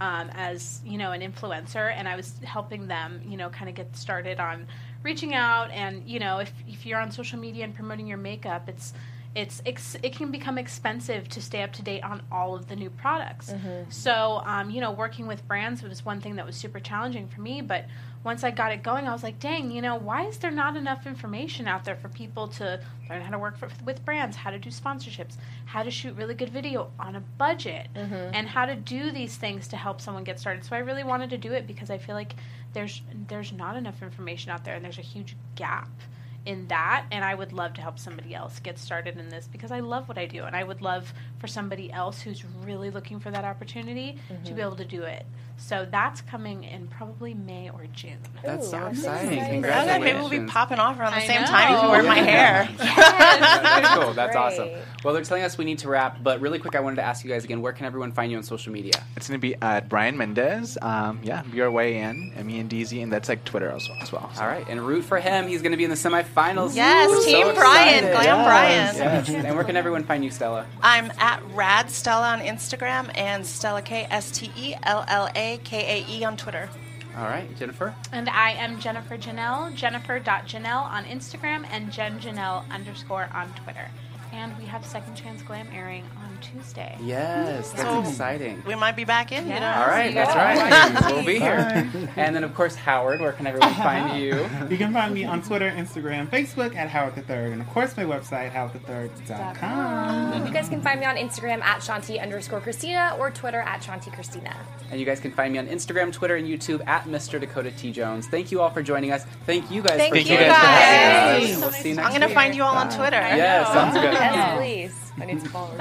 as an influencer, and I was helping them kind of get started on reaching out, and if you're on social media and promoting your makeup, it can become expensive to stay up to date on all of the new products. So working with brands was one thing that was super challenging for me, but once I got it going, I was like, dang, why is there not enough information out there for people to learn how to work with brands, how to do sponsorships, how to shoot really good video on a budget, and how to do these things to help someone get started. So I really wanted to do it because I feel like there's not enough information out there, and there's a huge gap in that, and I would love to help somebody else get started in this because I love what I do, and I would love for somebody else who's really looking for that opportunity to be able to do it. So that's coming in probably May or June. That's so Ooh, that's exciting. exciting. Congratulations. Maybe we'll be popping off around the I same know. time if you wear my hair. That's cool. That's Great. awesome. Well, they're telling us we need to wrap, but really quick, I wanted to ask you guys again, where can everyone find you on social media? It's going to be at Brian Mendez. BRYN, MENDZ, and that's like Twitter as well. So. All right, and root for him. He's going to be in the semifinals. Yes, We're Team so Brian, excited. Glam Brian. Yes. And where can everyone find you, Stella? I'm at Rad Stella on Instagram and Stella K STELLAKAE on Twitter. All right, Jennifer? And I am Jennifer Janelle, Jennifer.Janelle on Instagram, and JenJanelle _ on Twitter. And we have Second Chance Glam airing on Tuesday. Yes, that's So- exciting. We might be back in, Yeah. All right, that's right. We'll be here. And then, of course, Howard, where can everyone find you? You can find me on Twitter, Instagram, Facebook at Howard III, and of course my website, howardthird.com. You guys can find me on Instagram at Shanti_Christina or Twitter at Shanti Christina. And you guys can find me on Instagram, Twitter, and YouTube at Mr. Dakota T. Jones. Thank you all for joining us. Thank you guys Thank for you joining guys. us. We'll see you next I'm going to week. find you all on Twitter. Yeah, sounds good. Yes, please. I need some followers.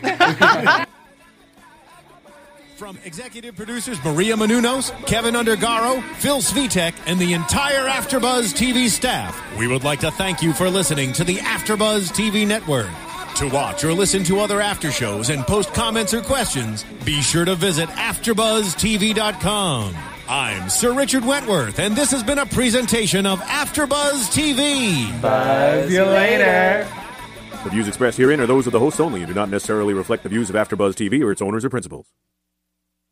From executive producers Maria Menounos, Kevin Undergaro, Phil Svitek, and the entire AfterBuzz TV staff, we would like to thank you for listening to the AfterBuzz TV network. To watch or listen to other after shows and post comments or questions, be sure to visit AfterBuzzTV.com. I'm Sir Richard Wentworth, and this has been a presentation of AfterBuzz TV. See you later. The views expressed herein are those of the hosts only and do not necessarily reflect the views of AfterBuzz TV or its owners or principals.